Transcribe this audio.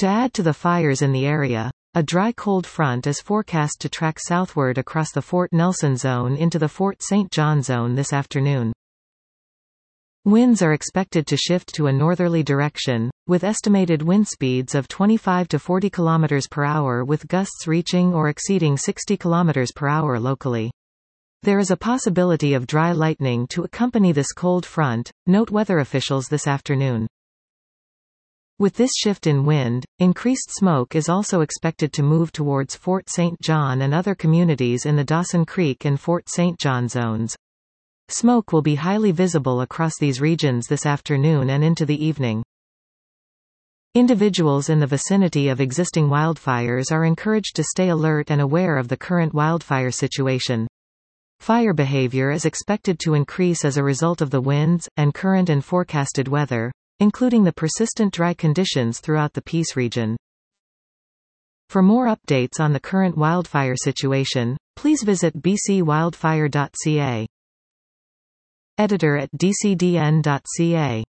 To add to the fires in the area, a dry cold front is forecast to track southward across the Fort Nelson zone into the Fort St. John zone this afternoon. Winds are expected to shift to a northerly direction, with estimated wind speeds of 25 to 40 km per hour with gusts reaching or exceeding 60 km per hour locally. There is a possibility of dry lightning to accompany this cold front, note weather officials this afternoon. With this shift in wind, increased smoke is also expected to move towards Fort St. John and other communities in the Dawson Creek and Fort St. John zones. Smoke will be highly visible across these regions this afternoon and into the evening. Individuals in the vicinity of existing wildfires are encouraged to stay alert and aware of the current wildfire situation. Fire behavior is expected to increase as a result of the winds, and current and forecasted weather, including the persistent dry conditions throughout the Peace region. For more updates on the current wildfire situation, please visit bcwildfire.ca. Editor at dcdn.ca